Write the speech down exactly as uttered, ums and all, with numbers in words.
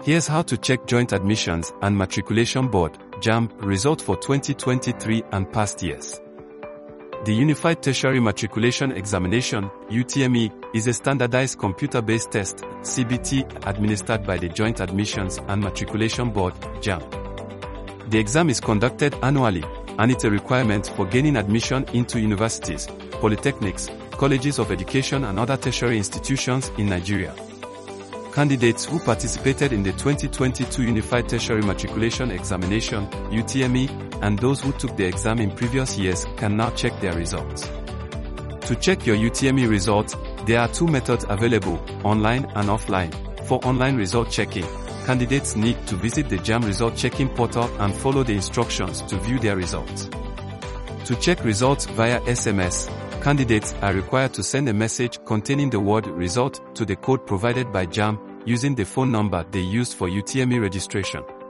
Here's how to check Joint Admissions and Matriculation Board (JAMB) result for twenty twenty-three and past years. The Unified Tertiary Matriculation Examination (U T M E) is a standardized computer-based test (C B T) administered by the Joint Admissions and Matriculation Board (JAMB). The exam is conducted annually, and it's a requirement for gaining admission into universities, polytechnics, colleges of education and other tertiary institutions in Nigeria. Candidates who participated in the twenty twenty-two Unified Tertiary Matriculation Examination (U T M E) and those who took the exam in previous years can now check their results. To check your U T M E results, there are two methods available, online and offline. For online result checking, candidates need to visit the JAMB result checking portal and follow the instructions to view their results. To check results via S M S, candidates are required to send a message containing the word result to the code provided by JAMB using the phone number they used for U T M E registration.